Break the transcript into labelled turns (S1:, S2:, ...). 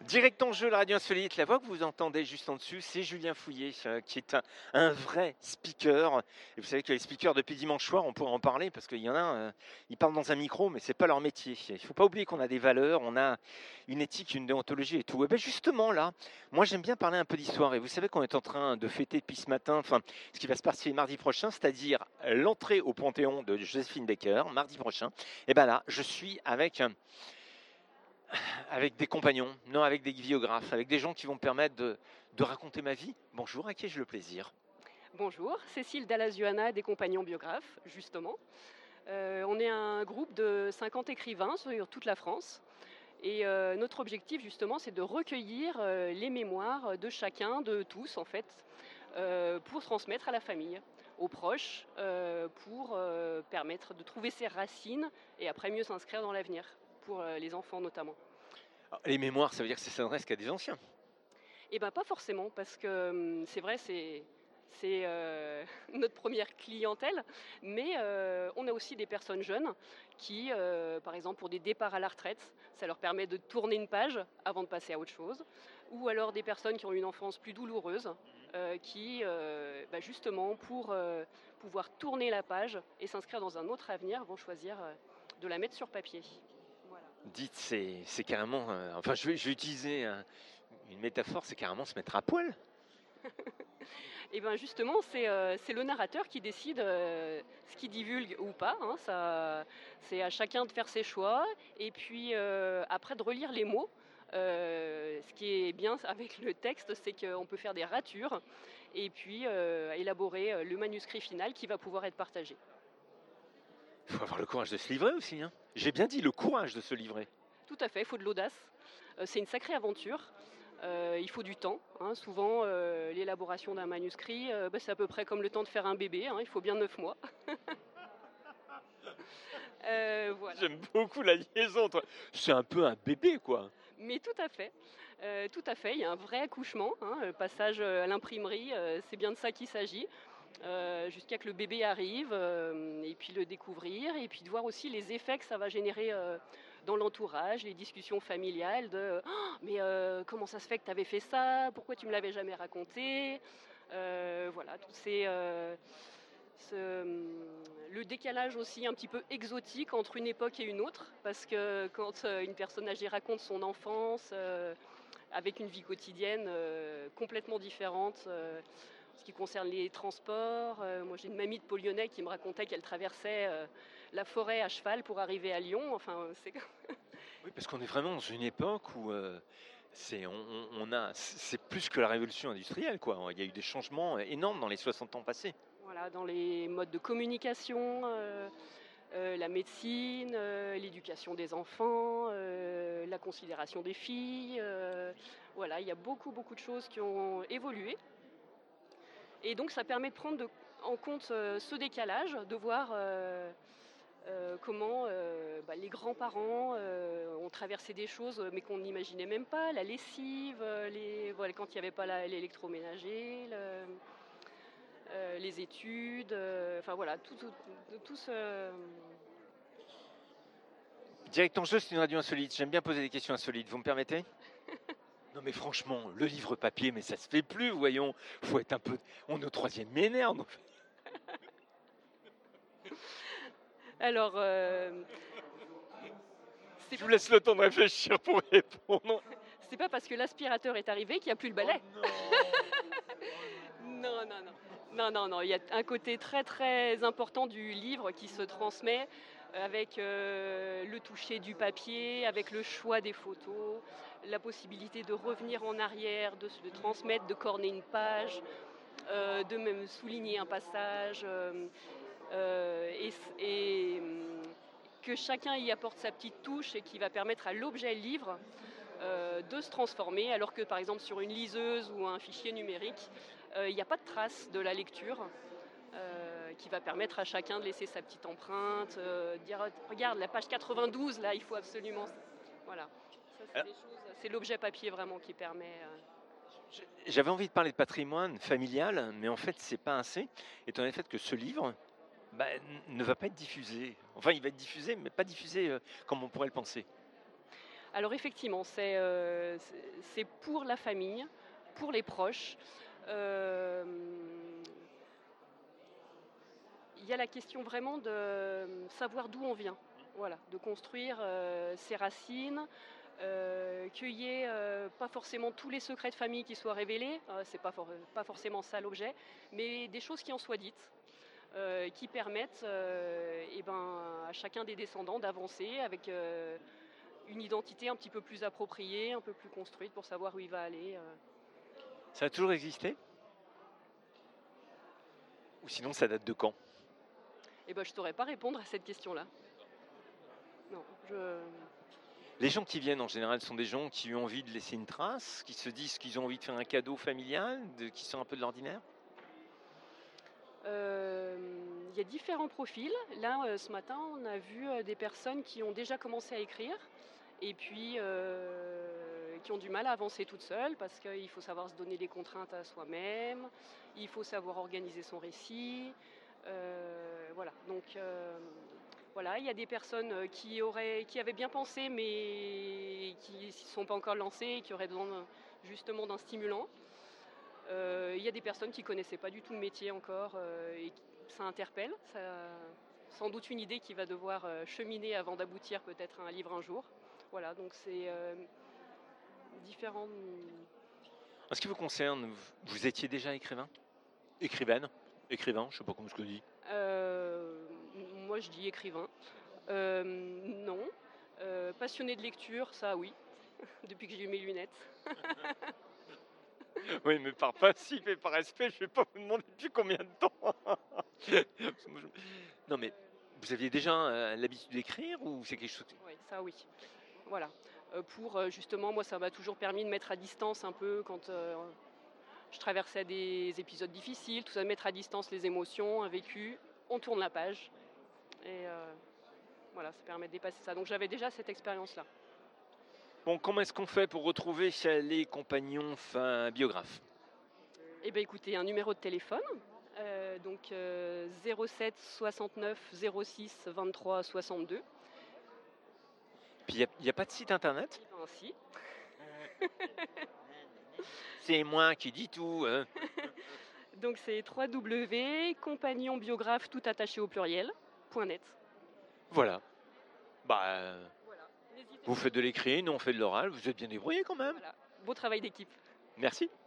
S1: Direct en jeu, la radio insolite. La voix que vous entendez juste en dessus, c'est Julien Fouillet, qui est un vrai speaker. Et vous savez que les speakers, depuis dimanche soir, on pourrait en parler parce qu'il y en a, ils parlent dans un micro, mais c'est pas leur métier. Il faut pas oublier qu'on a des valeurs, on a une éthique, une déontologie et tout. Et bien justement là, moi j'aime bien parler un peu d'histoire. Et vous savez qu'on est en train de fêter depuis ce matin, enfin, ce qui va se passer mardi prochain, c'est-à-dire l'entrée au Panthéon de Joséphine Baker, mardi prochain. Et ben là, je suis avec des compagnons, non avec des biographes, avec des gens qui vont me permettre de raconter ma vie. Bonjour, à qui ai-je le plaisir?
S2: Bonjour, Cécile Dallazuana des Compagnons Biographes, justement. On est un groupe de 50 écrivains sur toute la France. Et notre objectif, justement, c'est de recueillir les mémoires de chacun, de tous, en fait, pour transmettre à la famille, aux proches, pour permettre de trouver ses racines et après mieux s'inscrire dans l'avenir, pour les enfants notamment.
S1: Alors, les mémoires, ça veut dire que ça s'adresse qu'à des anciens.
S2: Eh bien, pas forcément, parce que c'est vrai, c'est notre première clientèle, mais on a aussi des personnes jeunes qui, par exemple, pour des départs à la retraite, ça leur permet de tourner une page avant de passer à autre chose, ou alors des personnes qui ont une enfance plus douloureuse, qui, justement, pour pouvoir tourner la page et s'inscrire dans un autre avenir, vont choisir de la mettre sur papier. Voilà.
S1: Dites, c'est carrément, enfin je vais utiliser une métaphore, c'est carrément se mettre à poil.
S2: Et bien justement, c'est le narrateur qui décide ce qu'il divulgue ou pas. C'est à chacun de faire ses choix. Et puis après de relire les mots. Ce qui est bien avec le texte, c'est qu'on peut faire des ratures et puis élaborer le manuscrit final qui va pouvoir être partagé.
S1: Il faut avoir le courage de se livrer aussi. Hein. J'ai bien dit le courage de se livrer.
S2: Tout à fait, il faut de l'audace. C'est une sacrée aventure. Il faut du temps. Souvent, l'élaboration d'un manuscrit, c'est à peu près comme le temps de faire un bébé. Il faut bien 9 mois. Voilà.
S1: J'aime beaucoup la liaison. C'est un peu un bébé, quoi.
S2: Mais tout à fait. Tout à fait. Il y a un vrai accouchement. Le passage à l'imprimerie, c'est bien de ça qu'il s'agit. Jusqu'à que le bébé arrive, et puis le découvrir, et puis de voir aussi les effets que ça va générer dans l'entourage, les discussions familiales de oh, mais comment ça se fait que tu avais fait ça, pourquoi tu me l'avais jamais raconté, voilà, tous ces le décalage aussi un petit peu exotique entre une époque et une autre, parce que quand une personne âgée raconte son enfance avec une vie quotidienne complètement différente, ce qui concerne les transports. Moi, j'ai une mamie de Pau-Lyonnais qui me racontait qu'elle traversait la forêt à cheval pour arriver à Lyon. Enfin, c'est...
S1: Oui, parce qu'on est vraiment dans une époque où c'est plus que la révolution industrielle, quoi. Il y a eu des changements énormes dans les 60 ans passés.
S2: Voilà, dans les modes de communication, la médecine, l'éducation des enfants, la considération des filles. Voilà, il y a beaucoup, beaucoup de choses qui ont évolué. Et donc, ça permet de prendre en compte ce décalage, de voir comment les grands-parents ont traversé des choses mais qu'on n'imaginait même pas, la lessive, quand il n'y avait pas l'électroménager, les études, enfin voilà, tout ce...
S1: Direct en jeu, c'est une radio insolite. J'aime bien poser des questions insolites. Vous me permettez? Non mais franchement, le livre papier, mais ça se fait plus, voyons. Faut être un peu... On est au troisième millénaire. Donc...
S2: Alors,
S1: je vous laisse le temps de réfléchir pour répondre.
S2: C'est pas parce que l'aspirateur est arrivé qu'il n'y a plus le balai.
S1: Oh non.
S2: Non. Il y a un côté très très important du livre qui se transmet avec le toucher du papier, avec le choix des photos, la possibilité de revenir en arrière, de transmettre, de corner une page, de même souligner un passage, et que chacun y apporte sa petite touche et qui va permettre à l'objet livre de se transformer, alors que par exemple sur une liseuse ou un fichier numérique, il n'y a pas de trace de la lecture qui va permettre à chacun de laisser sa petite empreinte, dire regarde la page 92 là, il faut absolument... Voilà, ça, c'est l'objet papier vraiment qui permet...
S1: J'avais envie de parler de patrimoine familial, mais en fait c'est pas assez, étant donné le fait que ce livre ne va pas être diffusé. Enfin il va être diffusé, mais pas diffusé comme on pourrait le penser.
S2: Alors effectivement, c'est pour la famille, pour les proches. Il y a la question vraiment de savoir d'où on vient. Voilà, de construire ses racines, qu'il y ait pas forcément tous les secrets de famille qui soient révélés, c'est pas forcément ça l'objet, mais des choses qui en soient dites, qui permettent à chacun des descendants d'avancer avec une identité un petit peu plus appropriée, un peu plus construite pour savoir où il va aller.
S1: Ça a toujours existé? Ou sinon, ça date de quand?
S2: Je ne saurais pas répondre à cette question-là. Non,
S1: Les gens qui viennent en général sont des gens qui ont envie de laisser une trace, qui se disent qu'ils ont envie de faire un cadeau familial, qui sont un peu de l'ordinaire?
S2: Il y a différents profils. Là, ce matin, on a vu des personnes qui ont déjà commencé à écrire et puis qui ont du mal à avancer toutes seules parce qu'il faut savoir se donner les contraintes à soi-même, il faut savoir organiser son récit. Voilà. Donc voilà, il y a des personnes qui avaient bien pensé mais qui ne se sont pas encore lancées et qui auraient besoin justement d'un stimulant. Il y a des personnes qui ne connaissaient pas du tout le métier encore et ça interpelle. Sans doute une idée qui va devoir cheminer avant d'aboutir peut-être à un livre un jour. Voilà, donc c'est différents.
S1: En ce qui vous concerne, vous étiez déjà écrivain? Écrivaine? Écrivain, je ne sais pas comment je le dis.
S2: Moi je dis écrivain. Non. Passionné de lecture, ça oui, depuis que j'ai eu mes lunettes.
S1: Oui, mais par principe et par respect, je ne vais pas vous demander depuis combien de temps. Non, mais vous aviez déjà l'habitude d'écrire ou c'est quelque chose?
S2: Oui, ça oui. Voilà. Pour justement, moi ça m'a toujours permis de mettre à distance un peu quand je traversais des épisodes difficiles, tout ça, de mettre à distance les émotions, un vécu, on tourne la page. Et voilà, ça permet de dépasser ça. Donc j'avais déjà cette expérience-là.
S1: Bon, comment est-ce qu'on fait pour retrouver les compagnons biographes?
S2: Eh bien écoutez, un numéro de téléphone, donc 07 69 06 23 62.
S1: Puis il n'y a pas de site internet?
S2: Eh ben, si.
S1: C'est moi qui dis tout.
S2: Donc c'est www.compagnonbiographe tout attaché au pluriel.net.
S1: Voilà.
S2: Voilà.
S1: Vous faites de l'écrit, nous on fait de l'oral, vous êtes bien débrouillés quand même.
S2: Voilà. Beau travail d'équipe.
S1: Merci.